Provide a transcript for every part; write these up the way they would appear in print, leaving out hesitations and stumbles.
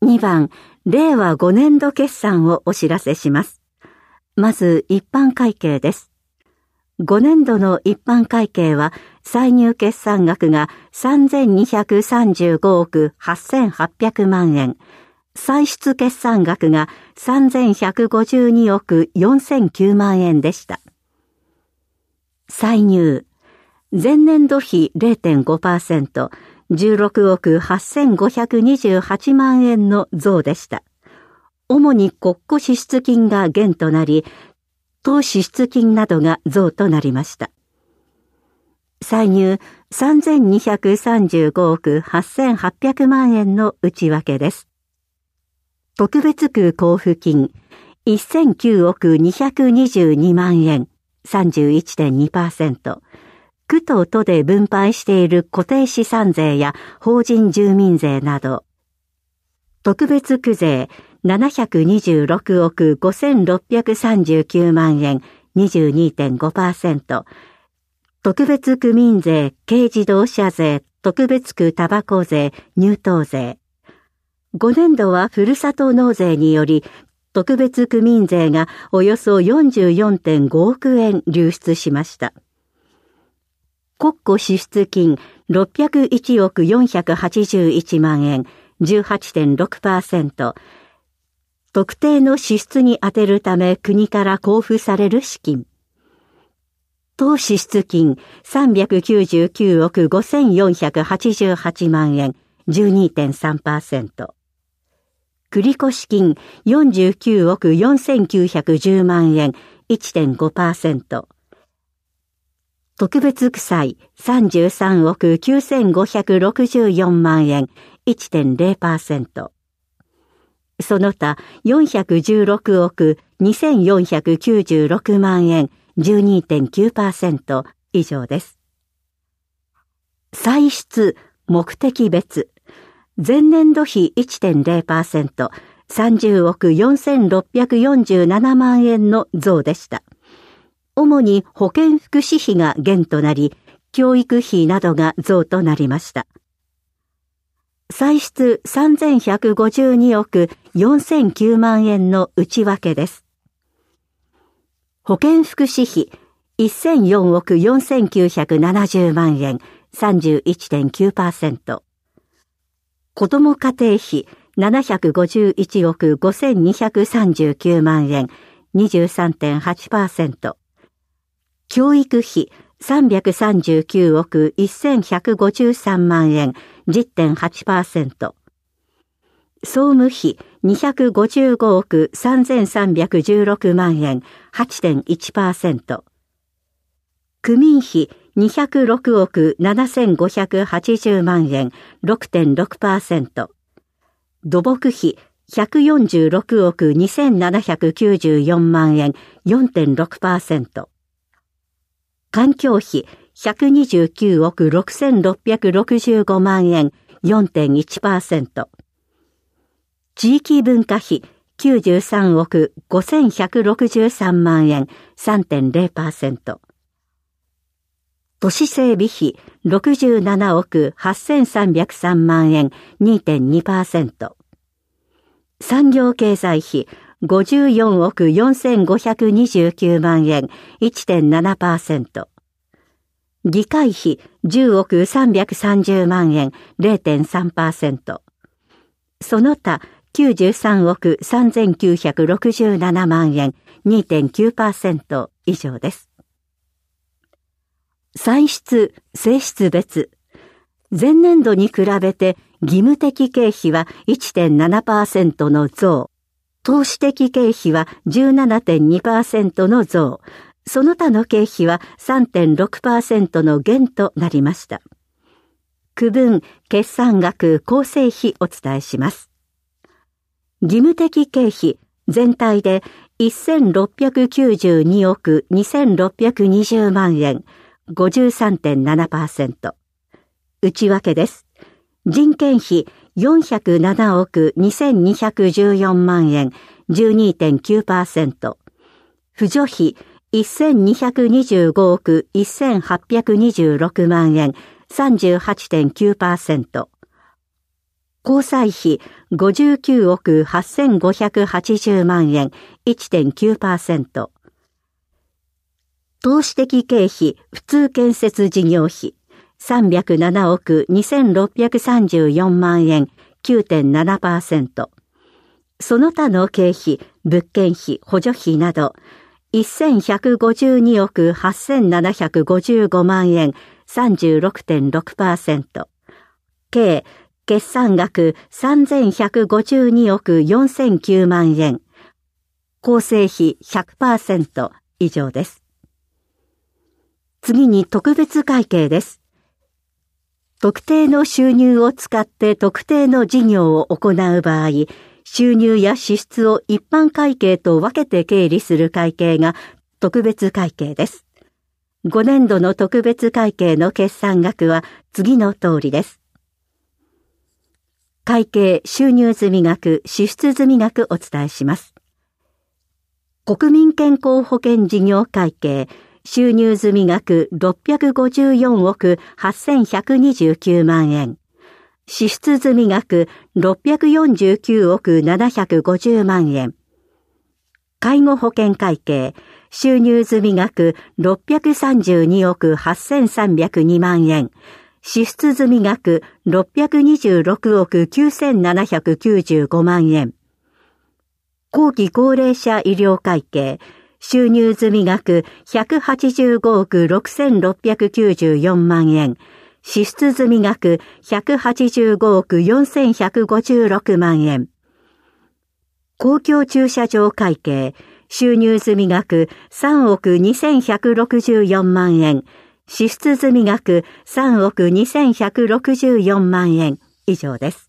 2番、令和5年度決算をお知らせします。まず、一般会計です。5年度の一般会計は、歳入決算額が3235億8800万円、歳出決算額が3152億4009万円でした。歳入、前年度比 0.5%、16億8528万円の増でした。主に国庫支出金が減となり、当支出金などが増となりました。歳入3235億8800万円の内訳です。特別区交付金1009億222万円 31.2%、区と都で分配している固定資産税や法人住民税など、特別区税726億5639万円 22.5%、特別区民税、軽自動車税、特別区タバコ税、入湯税。5年度はふるさと納税により、特別区民税がおよそ 44.5 億円流出しました。国庫支出金601億481万円 18.6%、特定の支出に充てるため国から交付される資金。当支出金399億5488万円 12.3%。繰越金49億4910万円 1.5%。特別区債33億9564万円 1.0%。その他416億2496万円 12.9% 以上です。歳出目的別前年度比 1.0%、30億4647万円の増でした。主に保健福祉費が減となり、教育費などが増となりました。歳出3152億4009万円の内訳です。保健福祉費1004億4970万円 31.9%。子ども家庭費751億5239万円 23.8%。教育費339億1153万円 10.8%。総務費255億3316万円 8.1%。区民費206億7580万円 6.6%。土木費146億2794万円 4.6%。環境費129億6665万円 4.1%。地域文化費93億5163万円 3.0%。都市整備費67億8303万円 2.2%。産業経済費54億4529万円 1.7%。議会費10億330万円 0.3%。その他93億3967万円 2.9% 以上です。歳出・歳出別。前年度に比べて義務的経費は 1.7% の増。投資的経費は 17.2% の増。その他の経費は 3.6% の減となりました。区分、決算額、構成費お伝えします。義務的経費、全体で1692億2620万円、53.7%。内訳です。人件費407億2214万円、12.9%。扶助費1225億1826万円、38.9%。 交際費59億8580万円 1.9%。投資的経費普通建設事業費307億2634万円 9.7%。その他の経費、物件費、補助費など1152億8755万円 36.6%。計決算額3152億4009万円。構成費 100% 以上です。次に特別会計です。特定の収入を使って特定の事業を行う場合、収入や支出を一般会計と分けて経理する会計が特別会計です。5年度の特別会計の決算額は次の通りです。会計収入済額、支出済額お伝えします。国民健康保険事業会計収入済額654億8129万円。支出済額649億750万円。介護保険会計収入済額632億8302万円。支出済額626億9795万円。後期高齢者医療会計収入済額185億6694万円。支出済額185億4156万円。公共駐車場会計収入済額3億2164万円。支出済額3億2164万円以上です。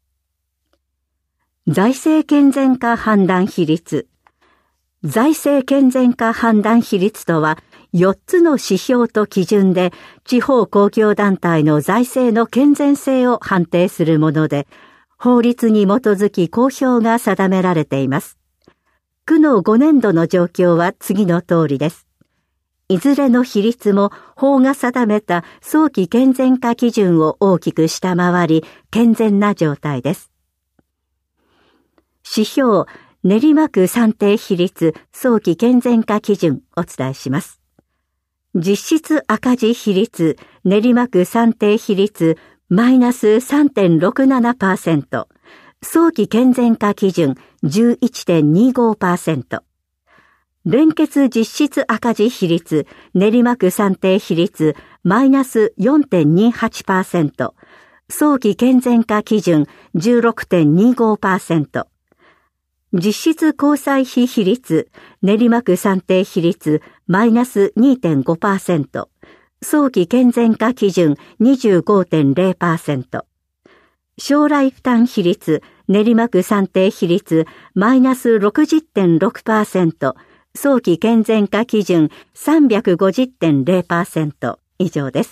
財政健全化判断比率。財政健全化判断比率とは、4つの指標と基準で地方公共団体の財政の健全性を判定するもので、法律に基づき公表が定められています。区の5年度の状況は次の通りです。いずれの比率も法が定めた早期健全化基準を大きく下回り、健全な状態です。指標、練馬区算定比率早期健全化基準お伝えします。実質赤字比率、練馬区算定比率マイナス 3.67%、早期健全化基準 11.25%。連結実質赤字比率、練馬区算定比率、マイナス 4.28%、早期健全化基準 16.25%、実質交際費比率、練馬区算定比率、マイナス 2.5%、早期健全化基準 25.0%、将来負担比率、練馬区算定比率、マイナス 60.6%、早期健全化基準 350.0% 以上です。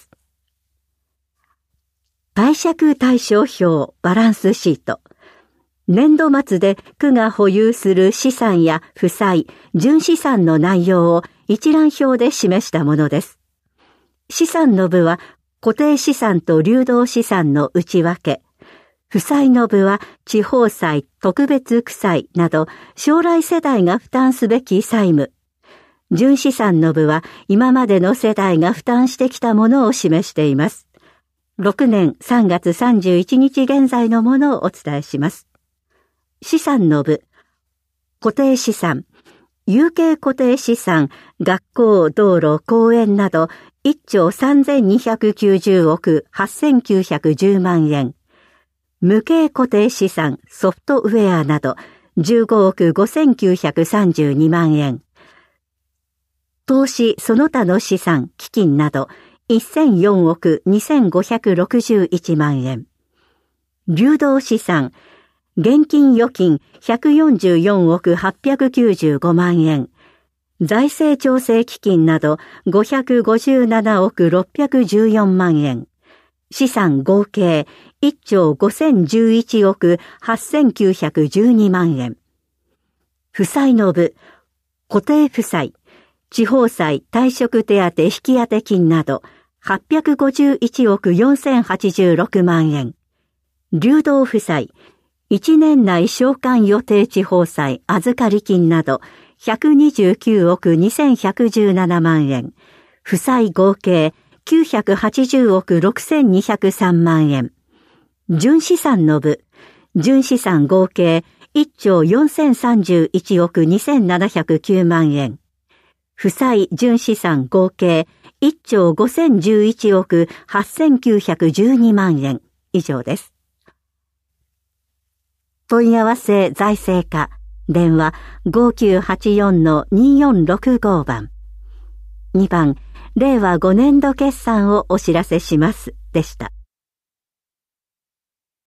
貸借対照表バランスシート。年度末で区が保有する資産や負債、純資産の内容を一覧表で示したものです。資産の部は固定資産と流動資産の内訳。負債の部は地方債、特別区債など将来世代が負担すべき債務。純資産の部は今までの世代が負担してきたものを示しています。6年3月31日現在のものをお伝えします。資産の部、固定資産、有形固定資産、学校、道路、公園など1兆3290億8910万円。無形固定資産、ソフトウェアなど15億5932万円。投資その他の資産、基金など1004億2561万円。流動資産、現金預金144億895万円。財政調整基金など557億614万円。資産合計1兆5011億8912万円。負債の部、固定負債、地方債退職手当引き当て金など851億4086万円。 流動負債、1年内償還予定地方債預かり金など129億2117万円、負債合計980億6203万円。純資産の部、純資産合計1兆4031億2709万円。負債純資産合計1兆5011億8912万円以上です。問い合わせ財政課、電話 5984-2465 番。2番、令和5年度決算をお知らせしますでした。